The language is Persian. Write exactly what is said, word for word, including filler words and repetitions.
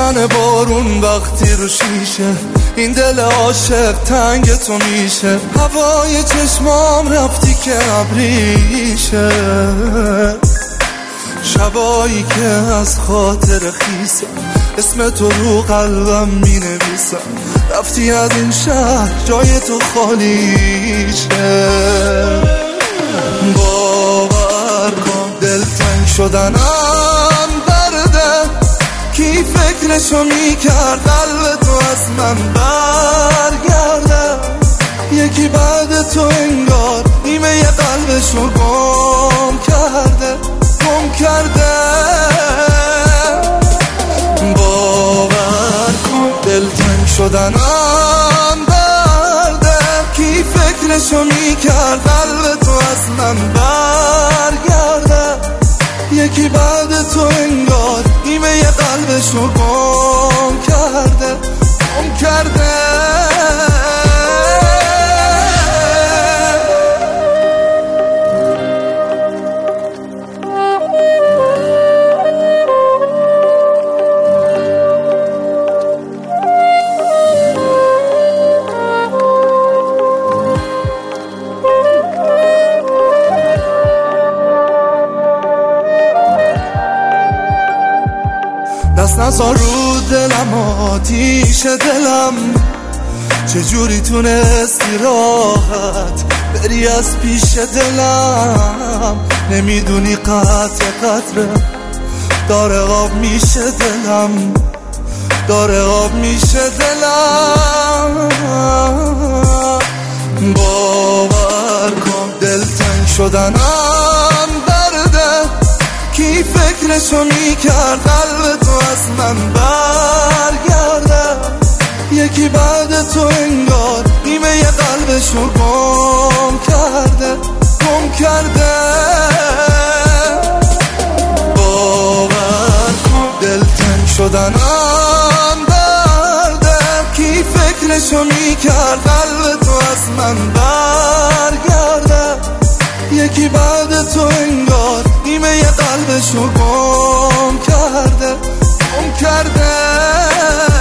میزنه بارون وقتی رو شیشه، این دل عاشق تنگ تو میشه. هوای چشمام رفتی که ابریشه، شبایی که از خاطر خیسم اسم تو رو قلبم می نویسم. رفتی از این شهر جای تو خالیشه. باور کن دل تنگ شدنم درده، کی فکرشو میکرد قلب تو از من برگرده. یکی بعد تو انگار نیمه ی قلبشو گم کرده گم کرده. باور کن دل تنگ شدنم درده، کی فکرشو میکرد قلب تو از من برگرده. یکی بعد تو انگار نیمه ی قلبشو گم کرده گم کرده. دست نزار رو دلم آتیش دلم، چجوری تونستی راحت بری از پیش دلم. نمیدونی قطر قطره داره آب میشه دلم، داره آب میشه دلم. باور کن دل تنگ شدنم درده، کی فکرشو میکرد قلب تو از من برگرده. یکی بعد تو انگار نیمه ی قلبشو گم کرده گم کرده. باور کن دل تنگ شدنم درده، کی فکرشو میکرد قلب تو از من برگرده. یکی بعد تو انگار نیمه ی قلبشو گم کرده گم کرده.